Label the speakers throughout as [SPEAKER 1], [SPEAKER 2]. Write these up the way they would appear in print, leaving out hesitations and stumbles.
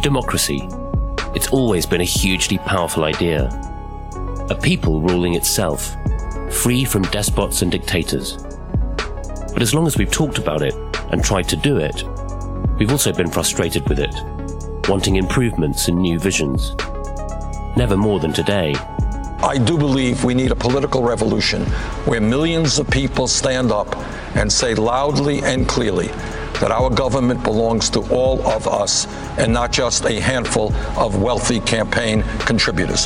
[SPEAKER 1] Democracy. It's always been a hugely powerful idea. A people ruling itself, free from despots and dictators. But as long as we've talked about it and tried to do it, we've also been frustrated with it, wanting improvements and new visions. Never more than today.
[SPEAKER 2] I do believe we need a political revolution where millions of people stand up and say loudly and clearly that our government belongs to all of us and not just a handful of wealthy campaign contributors.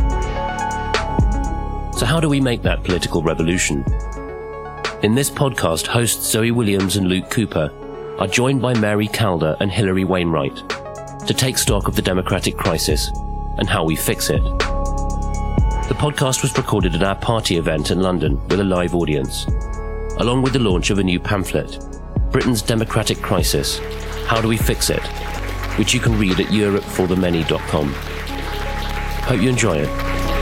[SPEAKER 1] So how do we make that political revolution? In this podcast, hosts Zoe Williams and Luke Cooper are joined by Mary Calder and Hilary Wainwright to take stock of the democratic crisis and how we fix it. The podcast was recorded at our party event in London with a live audience, along with the launch of a new pamphlet, Britain's Democratic Crisis, How Do We Fix It?, which you can read at europeforthemany.com. Hope you enjoy it.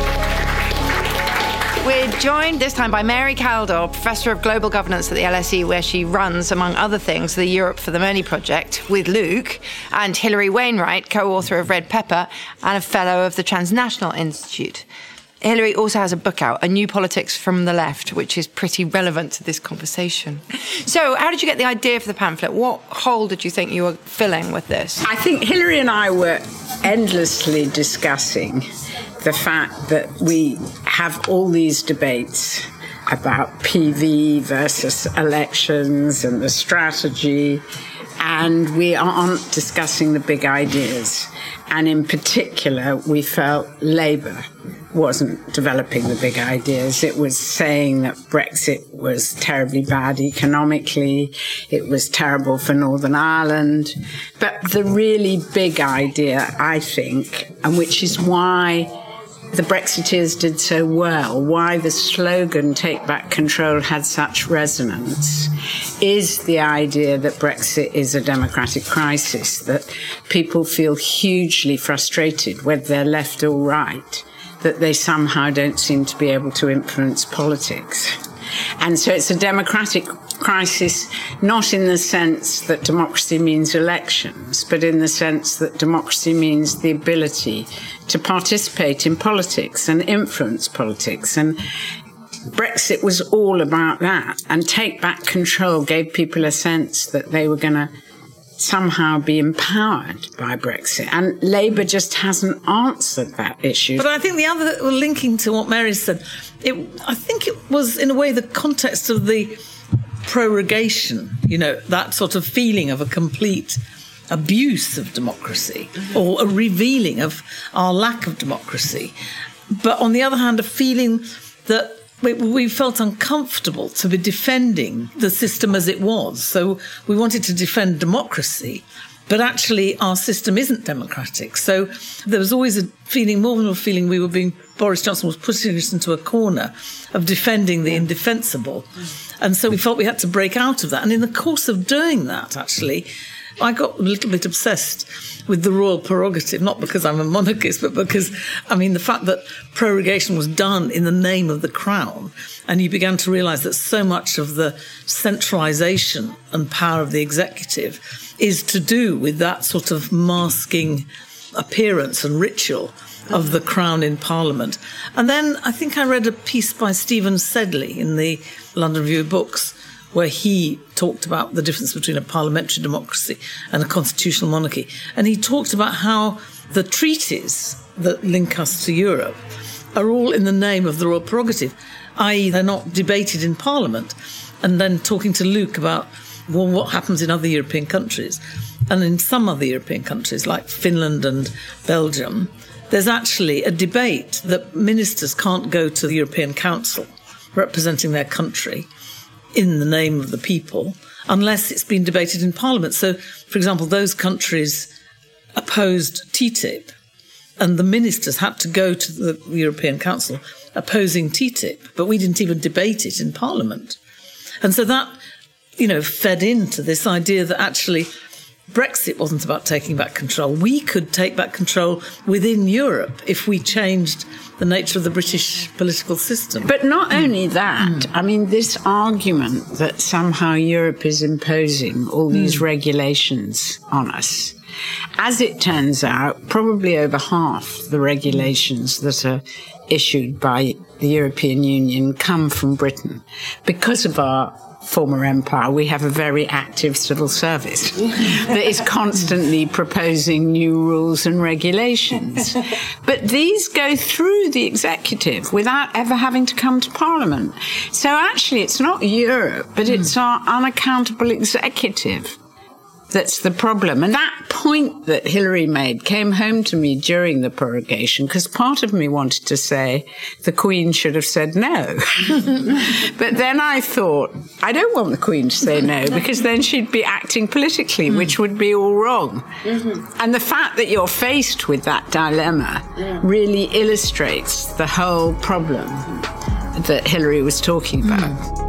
[SPEAKER 3] We're joined this time by Mary Calder, Professor of Global Governance at the LSE, where she runs, among other things, the Europe for the Many project with Luke, and Hilary Wainwright, co-author of Red Pepper and a fellow of the Transnational Institute. Hilary also has a book out, A New Politics from the Left, which is pretty relevant to this conversation. So how did you get the idea for the pamphlet? What hole did you think you were filling with this?
[SPEAKER 4] I think Hilary and I were endlessly discussing the fact that we have all these debates about PV versus elections and the strategy, and we aren't discussing the big ideas. And in particular, we felt Labour wasn't developing the big ideas. It was saying that Brexit was terribly bad economically. It was terrible for Northern Ireland. But the really big idea, I think, and which is why the Brexiteers did so well, why the slogan Take Back Control had such resonance, is the idea that Brexit is a democratic crisis, that people feel hugely frustrated, whether they're left or right, that they somehow don't seem to be able to influence politics. And so it's a democratic crisis, not in the sense that democracy means elections, but in the sense that democracy means the ability to participate in politics and influence politics. And Brexit was all about that. And Take Back Control gave people a sense that they were going to somehow be empowered by Brexit. And Labour just hasn't answered that issue.
[SPEAKER 5] But I think the other, linking to what Mary said, I think it was, in a way, the context of the prorogation, that sort of feeling of a complete abuse of democracy or a revealing of our lack of democracy. But on the other hand, a feeling that we felt uncomfortable to be defending the system as it was. So we wanted to defend democracy, but actually our system isn't democratic. So there was always a feeling, more than a feeling, Boris Johnson was putting us into a corner of defending the indefensible. And so we felt we had to break out of that. And in the course of doing that, actually, I got a little bit obsessed with the royal prerogative, not because I'm a monarchist, but because, the fact that prorogation was done in the name of the crown, and you began to realise that so much of the centralisation and power of the executive is to do with that sort of masking appearance and ritual of the crown in Parliament. And then I think I read a piece by Stephen Sedley in the London Review of Books, where he talked about the difference between a parliamentary democracy and a constitutional monarchy. And he talked about how the treaties that link us to Europe are all in the name of the royal prerogative, i.e. they're not debated in Parliament. And then talking to Luke about, what happens in other European countries. And in some other European countries, like Finland and Belgium, there's actually a debate that ministers can't go to the European Council representing their country in the name of the people, unless it's been debated in Parliament. So, for example, those countries opposed TTIP, and the ministers had to go to the European Council opposing TTIP, but we didn't even debate it in Parliament. And so that, fed into this idea that actually Brexit wasn't about taking back control. We could take back control within Europe if we changed the nature of the British political system.
[SPEAKER 4] But not only that, this argument that somehow Europe is imposing all these regulations on us As it turns out, probably over half the regulations that are issued by the European Union come from Britain. Because of our former empire, we have a very active civil service that is constantly proposing new rules and regulations. But these go through the executive without ever having to come to Parliament. So actually, it's not Europe, but it's our unaccountable executive that's the problem. And that point that Hillary made came home to me during the prorogation, because part of me wanted to say the Queen should have said no. But then I thought, I don't want the Queen to say no, because then she'd be acting politically, which would be all wrong. And the fact that you're faced with that dilemma really illustrates the whole problem that Hillary was talking about.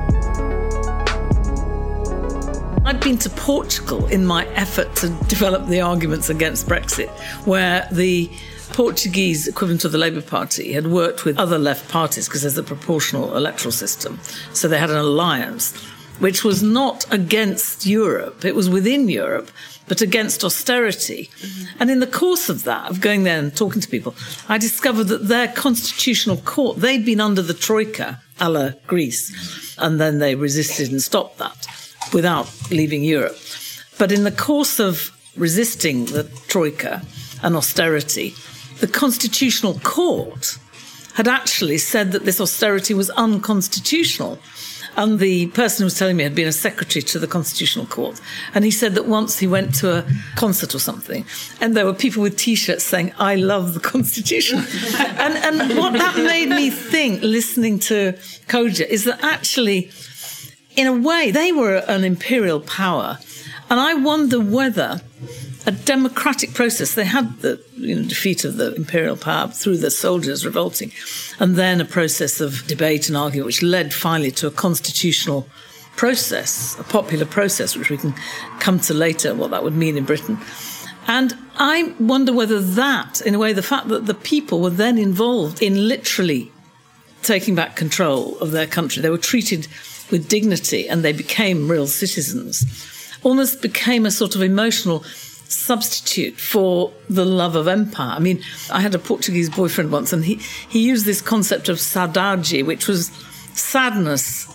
[SPEAKER 5] I'd been to Portugal in my effort to develop the arguments against Brexit, where the Portuguese equivalent of the Labour Party had worked with other left parties because there's a proportional electoral system. So they had an alliance, which was not against Europe. It was within Europe, but against austerity. And in the course of that, of going there and talking to people, I discovered that their constitutional court, they'd been under the Troika, a la Greece, and then they resisted and stopped that without leaving Europe. But in the course of resisting the Troika and austerity, the Constitutional Court had actually said that this austerity was unconstitutional. And the person who was telling me had been a secretary to the Constitutional Court. And he said that once he went to a concert or something, and there were people with T-shirts saying, "I love the Constitution." and what that made me think, listening to Koja, is that actually, in a way, they were an imperial power. And I wonder whether a democratic process, they had the defeat of the imperial power through the soldiers revolting, and then a process of debate and argument, which led finally to a constitutional process, a popular process, which we can come to later, what that would mean in Britain. And I wonder whether that, in a way, the fact that the people were then involved in literally taking back control of their country, they were treated with dignity and they became real citizens, almost became a sort of emotional substitute for the love of empire. I mean, I had a Portuguese boyfriend once, and he used this concept of saudade, which was sadness.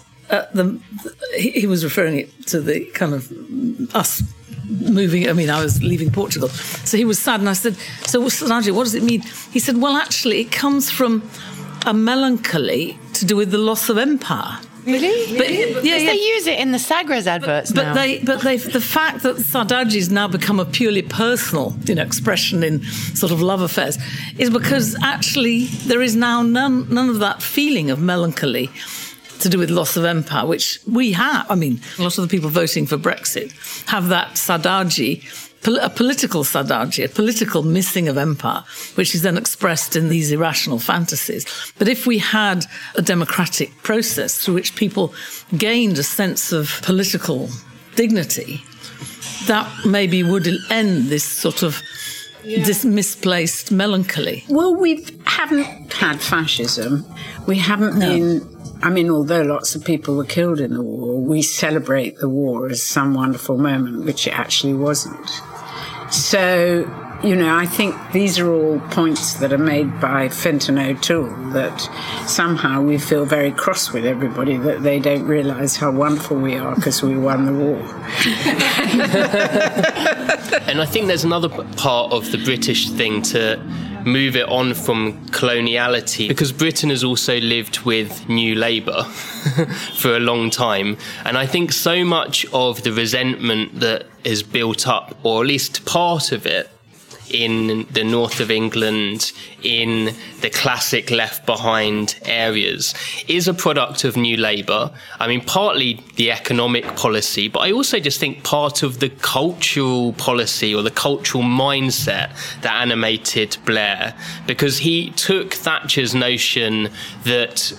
[SPEAKER 5] He was referring it to the kind of us moving. I mean, I was leaving Portugal, so he was sad, and I said, "So saudade, what does it mean?" He said, "Well, actually, it comes from a melancholy to do with the loss of empire."
[SPEAKER 3] Really?
[SPEAKER 5] But,
[SPEAKER 3] they use it in the Sagres adverts now.
[SPEAKER 5] But the fact that saudade has now become a purely personal, expression in sort of love affairs is because actually there is now none of that feeling of melancholy to do with loss of empire, which we have. I mean, a lot of the people voting for Brexit have that saudade, a political saudade, a political missing of empire, which is then expressed in these irrational fantasies. But if we had a democratic process through which people gained a sense of political dignity, that maybe would end this sort of this misplaced melancholy.
[SPEAKER 4] Well, we haven't had fascism. We haven't been... I mean, although lots of people were killed in the war, we celebrate the war as some wonderful moment, which it actually wasn't. So, I think these are all points that are made by Fintan O'Toole, that somehow we feel very cross with everybody, that they don't realise how wonderful we are because we won the war.
[SPEAKER 6] And I think there's another part of the British thing to move it on from coloniality, because Britain has also lived with New Labour for a long time. And I think so much of the resentment that is built up, or at least part of it, in the north of England, in the classic left behind areas, is a product of New Labour. I mean, partly the economic policy, but I also just think part of the cultural policy or the cultural mindset that animated Blair, because he took Thatcher's notion that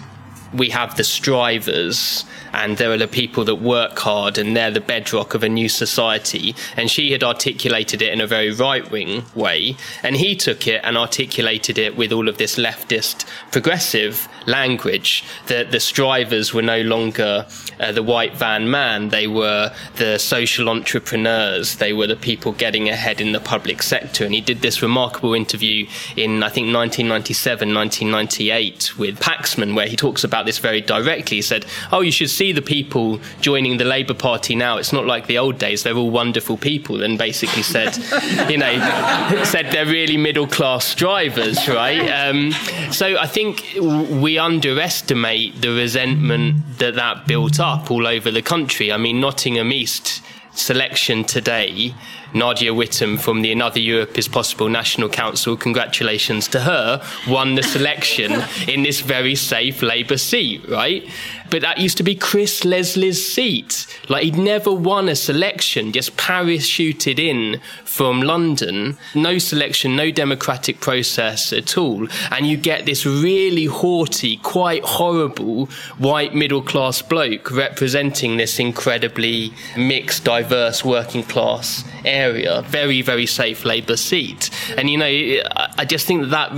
[SPEAKER 6] we have the strivers, and there are the people that work hard, and they're the bedrock of a new society. And she had articulated it in a very right-wing way, and he took it and articulated it with all of this leftist progressive language, that the strivers were no longer the white van man, they were the social entrepreneurs, they were the people getting ahead in the public sector. And he did this remarkable interview in, I think, 1997, 1998 with Paxman, where he talks about this very directly. He said, oh, you should see the people joining the Labour Party now. It's not like the old days. They're all wonderful people. And basically said, said they're really middle-class strivers, right? So I think we underestimate the resentment that built up all over the country. I mean, Nottingham East selection today, Nadia Whittome from the Another Europe is Possible National Council, congratulations to her, won the selection in this very safe Labour seat, right? But that used to be Chris Leslie's seat. Like, he'd never won a selection, just parachuted in from London. No selection, no democratic process at all. And you get this really haughty, quite horrible white middle-class bloke representing this incredibly mixed, diverse working class area. Very, very safe Labour seat. And, I just think that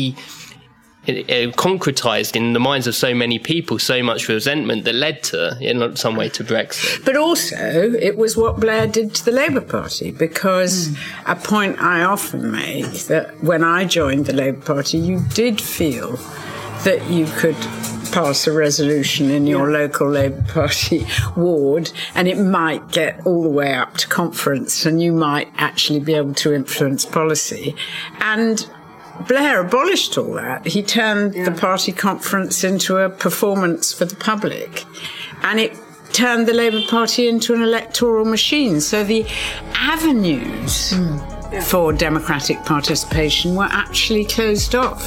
[SPEAKER 6] concretised in the minds of so many people so much resentment that led to, in some way, to Brexit.
[SPEAKER 4] But also, it was what Blair did to the Labour Party, because a point I often make, that when I joined the Labour Party, you did feel that you could pass a resolution in your local Labour Party ward, and it might get all the way up to conference, and you might actually be able to influence policy. And Blair abolished all that. He turned the party conference into a performance for the public, and it turned the Labour Party into an electoral machine. So the avenues for democratic participation were actually closed off.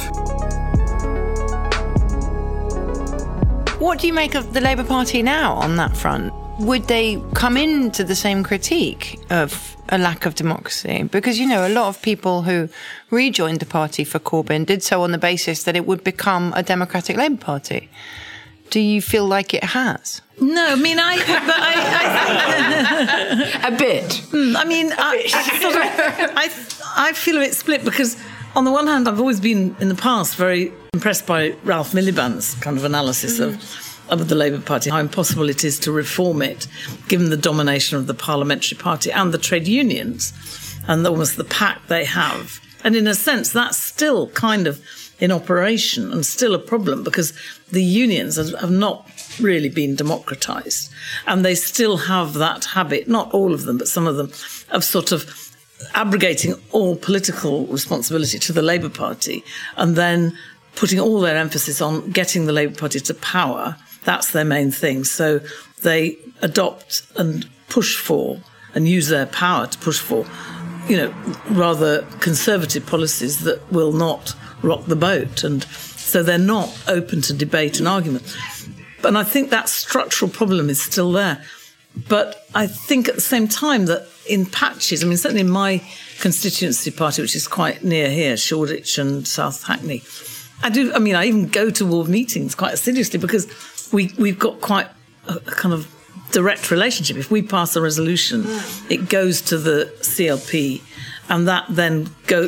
[SPEAKER 3] What do you make of the Labour Party now on that front? Would they come into the same critique of a lack of democracy? Because, a lot of people who rejoined the party for Corbyn did so on the basis that it would become a democratic Labour Party. Do you feel like it has?
[SPEAKER 5] No, I mean, I
[SPEAKER 4] a bit.
[SPEAKER 5] I mean, I feel a bit split, because on the one hand, I've always been, in the past, very impressed by Ralph Miliband's kind of analysis of the Labour Party, how impossible it is to reform it, given the domination of the parliamentary party and the trade unions, and almost the pact they have. And in a sense, that's still kind of in operation and still a problem, because the unions have not really been democratised. And they still have that habit, not all of them, but some of them, of sort of abrogating all political responsibility to the Labour Party and then putting all their emphasis on getting the Labour Party to power. That's their main thing. So they adopt and push for and use their power to push for, rather conservative policies that will not rock the boat. And so they're not open to debate and argument. And I think that structural problem is still there. But I think at the same time that in patches, certainly in my constituency party, which is quite near here, Shoreditch and South Hackney, I even go to ward meetings quite assiduously, because we've got quite a kind of direct relationship. If we pass a resolution, it goes to the CLP, and that then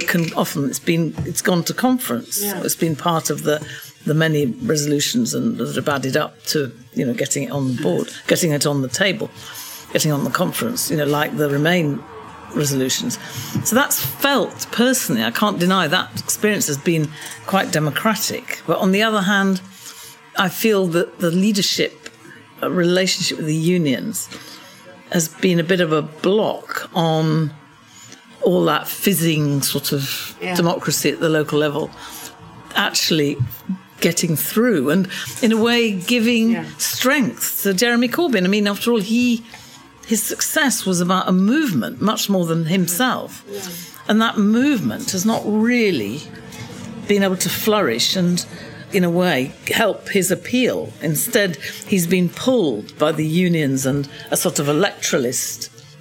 [SPEAKER 5] it's gone to conference. Yeah. It's been part of the many resolutions and that have added up to getting it on board, getting it on the table, getting on the conference. Like the Remain resolutions. So that's felt personally. I can't deny that experience has been quite democratic. But on the other hand, I feel that the leadership relationship with the unions has been a bit of a block on all that fizzing sort of democracy at the local level actually getting through, and in a way giving strength to Jeremy Corbyn. After all, his success was about a movement much more than himself, and that movement has not really been able to flourish and, in a way, help his appeal. Instead, he's been pulled by the unions and a sort of electoralist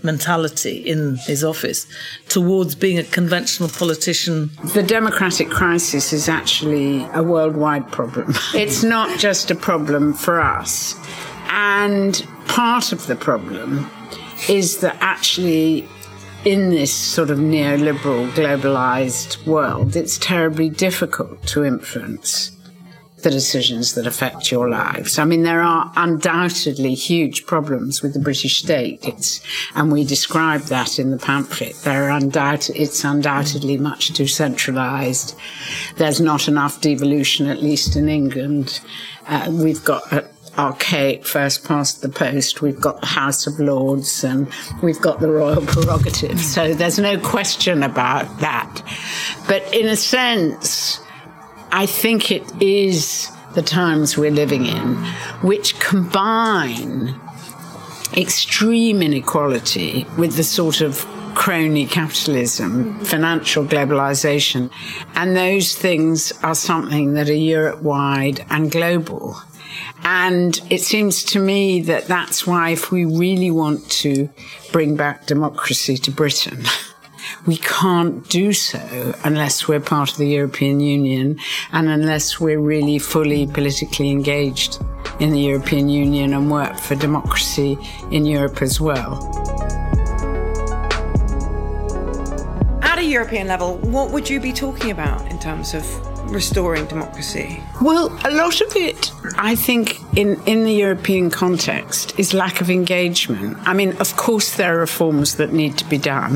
[SPEAKER 5] mentality in his office towards being a conventional politician.
[SPEAKER 4] The democratic crisis is actually a worldwide problem. It's not just a problem for us. And part of the problem is that actually in this sort of neoliberal, globalized world, it's terribly difficult to influence the decisions that affect your lives. I mean, there are undoubtedly huge problems with the British state. And we describe that in the pamphlet. It's undoubtedly much too centralised. There's not enough devolution, at least in England. We've got archaic first past the post. We've got the House of Lords and we've got the royal prerogative. So there's no question about that. But in a sense, I think it is the times we're living in which combine extreme inequality with the sort of crony capitalism, financial globalization, and those things are something that are Europe-wide and global. And it seems to me that that's why if we really want to bring back democracy to Britain, we can't do so unless we're part of the European Union and unless we're really fully politically engaged in the European Union and work for democracy in Europe as well.
[SPEAKER 3] At a European level, what would you be talking about in terms of restoring democracy?
[SPEAKER 4] Well, a lot of it, I think, in the European context is lack of engagement. I mean, of course, there are reforms that need to be done.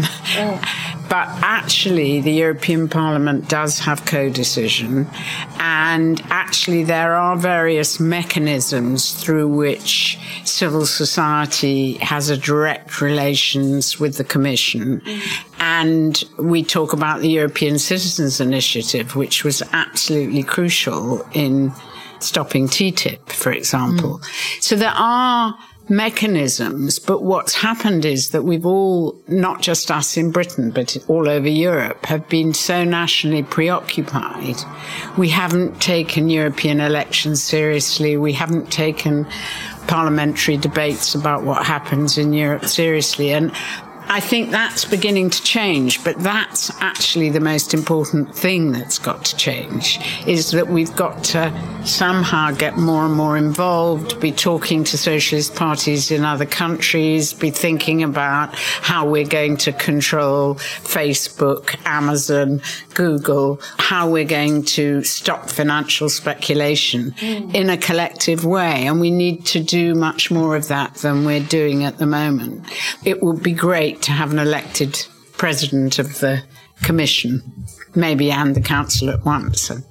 [SPEAKER 4] But actually, the European Parliament does have co-decision. And actually, there are various mechanisms through which civil society has a direct relations with the Commission. And we talk about the European Citizens Initiative, which was absolutely crucial in stopping TTIP, for example. So there are mechanisms, but what's happened is that we've all, not just us in Britain, but all over Europe, have been so nationally preoccupied. We haven't taken European elections seriously. We haven't taken parliamentary debates about what happens in Europe seriously. And I think that's beginning to change, but that's actually the most important thing that's got to change, is that we've got to somehow get more and more involved, be talking to socialist parties in other countries, be thinking about how we're going to control Facebook, Amazon, Google, how we're going to stop financial speculation in a collective way. And we need to do much more of that than we're doing at the moment. It would be great to have an elected president of the Commission, maybe, and the Council at once. And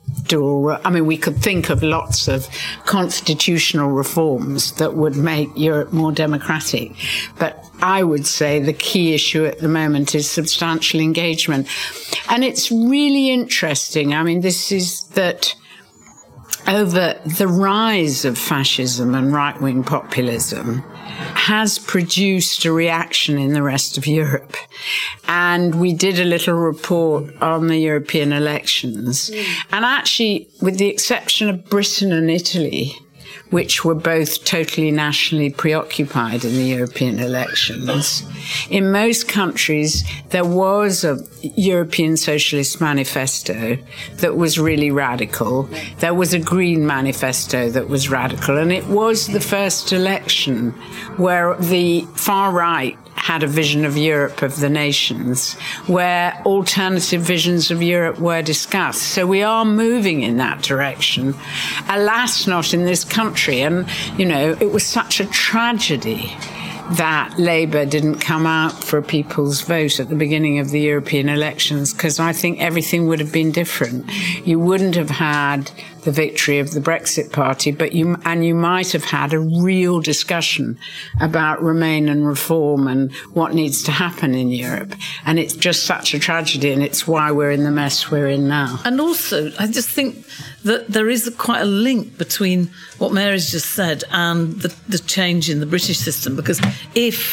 [SPEAKER 4] we could think of lots of constitutional reforms that would make Europe more democratic. But I would say the key issue at the moment is substantial engagement. And it's really interesting. I mean, this is that over the rise of fascism and right-wing populism has produced a reaction in the rest of Europe. And we did a little report on the European elections. And actually, with the exception of Britain and Italy, which were both totally nationally preoccupied in the European elections, in most countries there was a European Socialist Manifesto that was really radical. There was a Green Manifesto that was radical. And it was the first election where the far right had a vision of Europe of the nations, where alternative visions of Europe were discussed. So we are moving in that direction. Alas, not in this country. And, it was such a tragedy that Labour didn't come out for a people's vote at the beginning of the European elections, because I think everything would have been different. You wouldn't have had the victory of the Brexit Party, but you might have had a real discussion about Remain and reform and what needs to happen in Europe. And it's just such a tragedy, and it's why we're in the mess we're in now.
[SPEAKER 5] And also, I just think that there is quite a link between what Mary's just said and the change in the British system, because if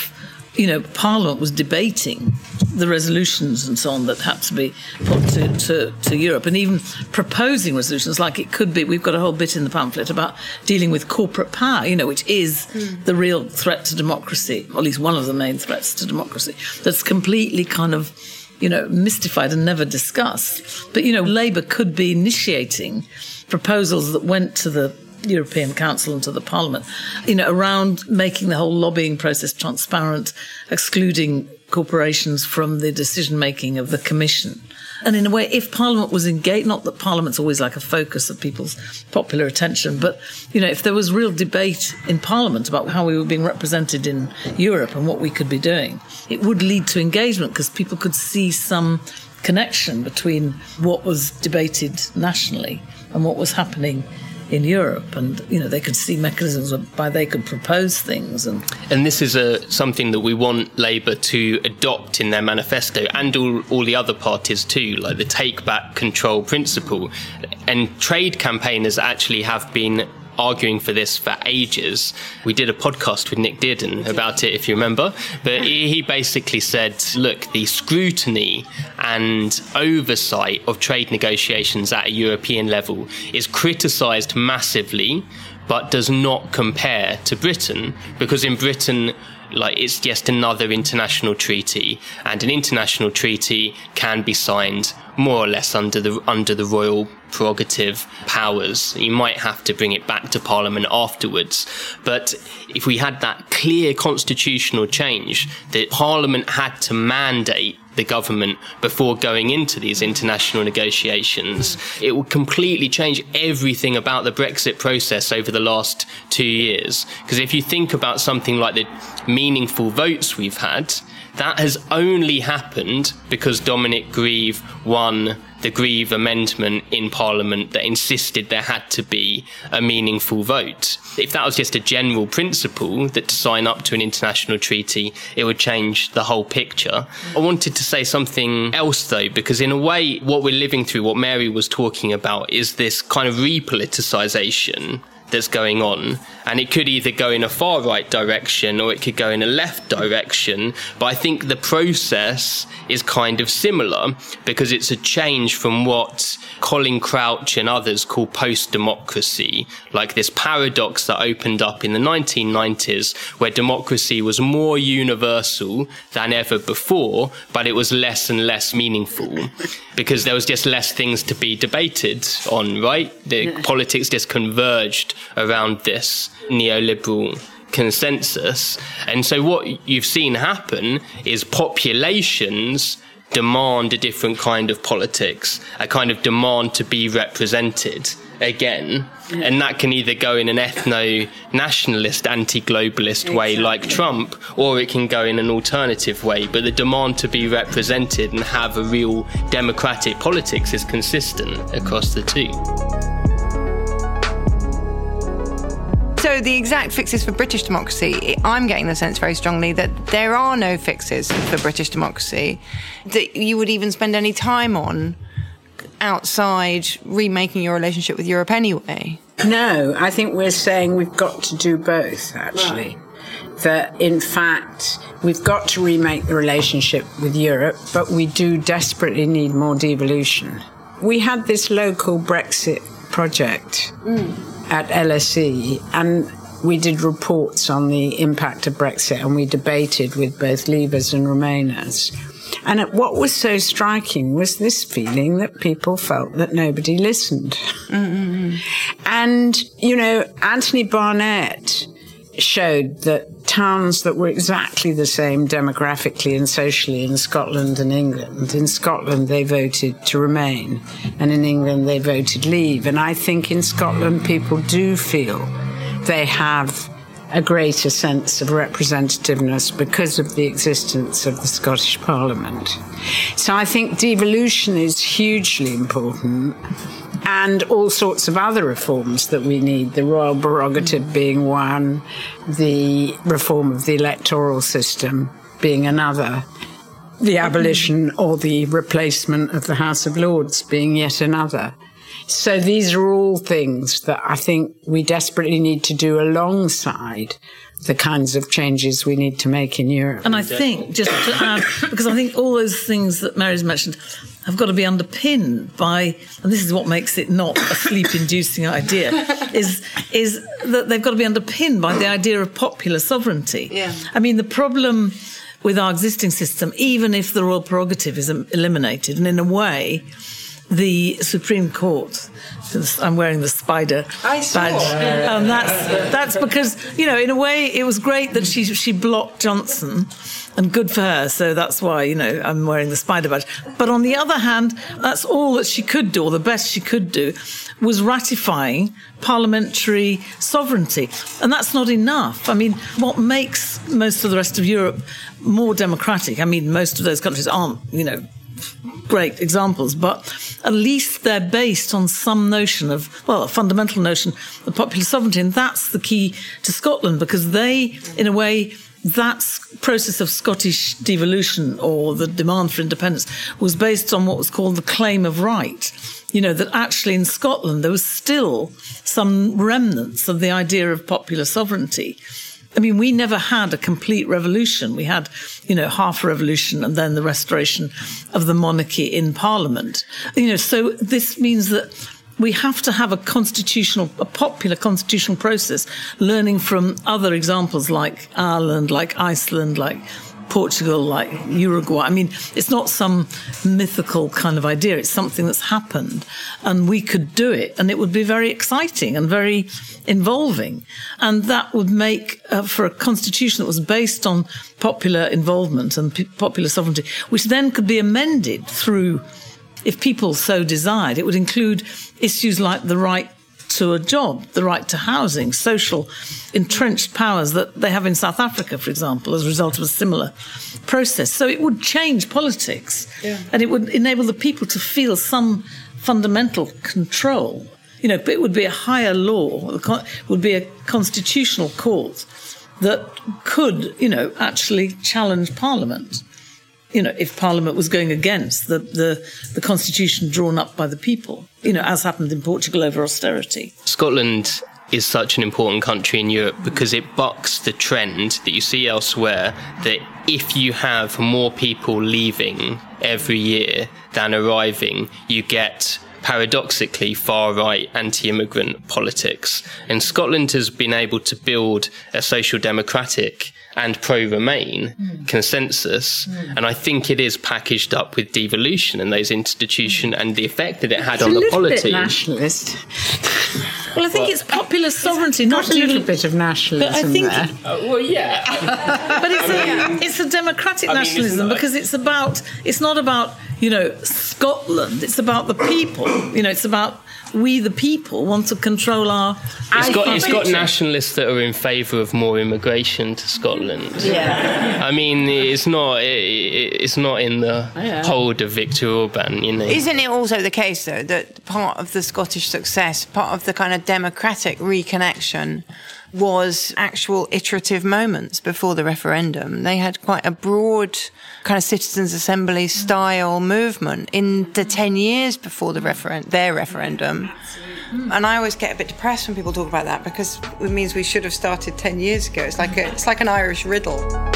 [SPEAKER 5] Parliament was debating the resolutions and so on that had to be put to Europe, and even proposing resolutions like it could be. We've got a whole bit in the pamphlet about dealing with corporate power, which is the real threat to democracy, or at least one of the main threats to democracy, that's completely kind of mystified and never discussed. But, Labour could be initiating proposals that went to the European Council and to the Parliament, around making the whole lobbying process transparent, excluding corporations from the decision-making of the Commission. And in a way, if Parliament was engaged, not that Parliament's always like a focus of people's popular attention, but, if there was real debate in Parliament about how we were being represented in Europe and what we could be doing, it would lead to engagement because people could see some connection between what was debated nationally and what was happening in Europe, and they could see mechanisms whereby they could propose things, and
[SPEAKER 6] this is something that we want Labour to adopt in their manifesto, and all the other parties too, like the take back control principle. And trade campaigners actually have been arguing for this for ages. We did a podcast with Nick Dearden about it, if you remember, but he basically said, look, the scrutiny and oversight of trade negotiations at a European level is criticised massively, but does not compare to Britain, because in Britain, it's just another international treaty, and an international treaty can be signed more or less under the royal prerogative powers. You might have to bring it back to Parliament afterwards. But if we had that clear constitutional change that Parliament had to mandate the government before going into these international negotiations, it would completely change everything about the Brexit process over the last 2 years. Because if you think about something like the meaningful votes we've had, that has only happened because Dominic Grieve won the Grieve Amendment in Parliament that insisted there had to be a meaningful vote. If that was just a general principle that to sign up to an international treaty, it would change the whole picture. I wanted to say something else though, because in a way, what we're living through, what Mary was talking about, is this kind of repoliticisation that's going on, and it could either go in a far right direction or it could go in a left direction, but I think the process is kind of similar because it's a change from what Colin Crouch and others call post-democracy, like this paradox that opened up in the 1990s where democracy was more universal than ever before, but it was less and less meaningful because there was just less things to be debated on, right? The politics just converged around this neoliberal consensus. And so what you've seen happen is populations demand a different kind of politics, a kind of demand to be represented again. And that can either go in an ethno-nationalist, anti-globalist way like Trump, or it can go in an alternative way. But the demand to be represented and have a real democratic politics is consistent across the two.
[SPEAKER 3] So the exact fixes for British democracy, I'm getting the sense very strongly that there are no fixes for British democracy that you would even spend any time on outside remaking your relationship with Europe anyway.
[SPEAKER 4] No, I think we're saying we've got to do both, actually. Right. That, in fact, we've got to remake the relationship with Europe, but we do desperately need more devolution. We had this local Brexit project at LSE, and we did reports on the impact of Brexit, and we debated with both Leavers and Remainers. And what was so striking was this feeling that people felt that nobody listened. Mm-hmm. And, Anthony Barnett showed that towns that were exactly the same demographically and socially in Scotland and England. In Scotland, they voted to remain, and in England, they voted leave. And I think in Scotland, people do feel they have a greater sense of representativeness because of the existence of the Scottish Parliament. So I think devolution is hugely important, and all sorts of other reforms that we need, the royal prerogative being one, the reform of the electoral system being another, the abolition or the replacement of the House of Lords being yet another. So these are all things that I think we desperately need to do alongside the kinds of changes we need to make in Europe.
[SPEAKER 5] And I think, just to add, because I think all those things that Mary's mentioned have got to be underpinned by, and this is what makes it not a sleep-inducing idea, is that they've got to be underpinned by the idea of popular sovereignty.
[SPEAKER 3] Yeah.
[SPEAKER 5] I mean, the problem with our existing system, even if the royal prerogative is eliminated, and in a way, the Supreme Court, I'm wearing the spider badge, and that's because, you know, in a way it was great that she blocked Johnson, and good for her, so that's why, you know, I'm wearing the spider badge. But on the other hand, that's all that she could do, or the best she could do, was ratifying parliamentary sovereignty. And that's not enough. I mean, what makes most of the rest of Europe more democratic, I mean, most of those countries aren't, you know, great examples, but at least they're based on some notion of, well, a fundamental notion of popular sovereignty. And that's the key to Scotland, because they, in a way, that process of Scottish devolution, or the demand for independence, was based on what was called the claim of right. You know, that actually in Scotland there was still some remnants of the idea of popular sovereignty. I mean, we never had a complete revolution. We had, you know, half a revolution and then the restoration of the monarchy in Parliament. You know, so this means that we have to have a popular constitutional process, learning from other examples like Ireland, like Iceland, like Portugal, like Uruguay. I mean, it's not some mythical kind of idea. It's something that's happened, and we could do it, and it would be very exciting and very involving. And that would make for a constitution that was based on popular involvement and popular sovereignty, which then could be amended through, if people so desired. It would include issues like the right to a job, the right to housing, social entrenched powers that they have in South Africa, for example, as a result of a similar process. So it would change politics, and it would enable the people to feel some fundamental control. You know, it would be a higher law, it would be a constitutional court that could, you know, actually challenge Parliament. You know, if Parliament was going against the constitution drawn up by the people, you know, as happened in Portugal over austerity.
[SPEAKER 6] Scotland is such an important country in Europe because it bucks the trend that you see elsewhere, that if you have more people leaving every year than arriving, you get, paradoxically, far-right anti-immigrant politics. And Scotland has been able to build a social democratic and pro-Remain consensus, and I think it is packaged up with devolution and those institutions and the effect that it had on the polity.
[SPEAKER 4] It's a little bit nationalist.
[SPEAKER 5] Well, I think it's popular sovereignty, not
[SPEAKER 4] a little bit of nationalism.
[SPEAKER 5] But I think,
[SPEAKER 4] there.
[SPEAKER 6] Well, yeah.
[SPEAKER 5] But it's a democratic nationalism, because it's not about, you know, Scotland. It's about the people. You know, it's about we, the people, want to control our.
[SPEAKER 6] It's got nationalists that are in favour of more immigration to Scotland.
[SPEAKER 3] Yeah.
[SPEAKER 6] I mean, it's not in the hold of Viktor Orban, you know.
[SPEAKER 3] Isn't it also the case, though, that part of the Scottish success, part of the kind of democratic reconnection, was actual iterative moments before the referendum? They had quite a broad kind of citizens' assembly style movement in the 10 years before their referendum. And I always get a bit depressed when people talk about that, because it means we should have started 10 years ago. It's like an Irish riddle.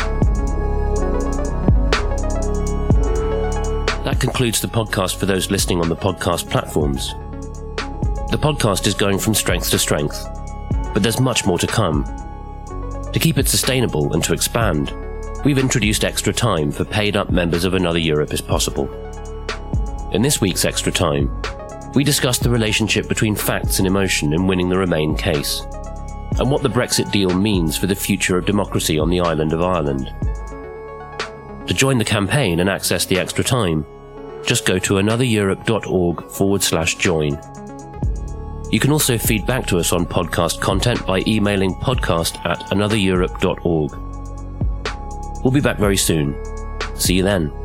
[SPEAKER 1] That concludes the podcast for those listening on the podcast platforms. The podcast is going from strength to strength, but there's much more to come. To keep it sustainable and to expand, we've introduced Extra Time for paid-up members of Another Europe is Possible. In this week's Extra Time, we discussed the relationship between facts and emotion in winning the Remain case, and what the Brexit deal means for the future of democracy on the island of Ireland. To join the campaign and access the Extra Time, just go to anothereurope.org/join. You can also feed back to us on podcast content by emailing podcast@anothereurope.org. We'll be back very soon. See you then.